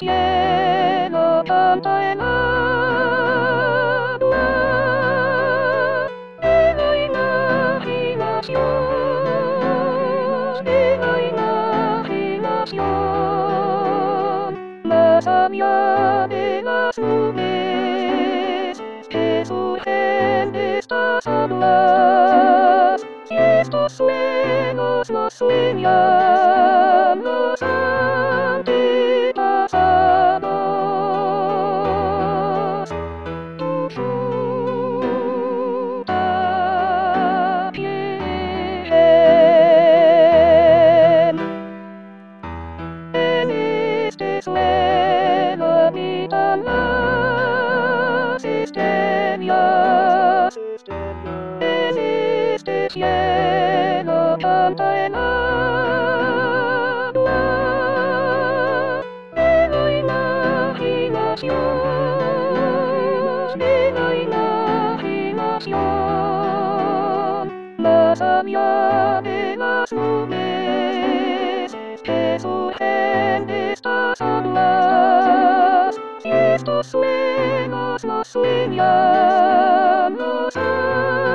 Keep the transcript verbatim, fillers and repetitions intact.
cielo canta el agua de la imaginación, de la imaginación, más allá de las nubes que surgen de estas aguas, y estos sueños los sueñan los antepasados. Tu fruta bien. En este suelo habitan las estrellas. En este cielo canta el agua de la imaginación, de la imaginación, más allá de las nubes que surgen de estas aguas, y estos sueños los sueñan los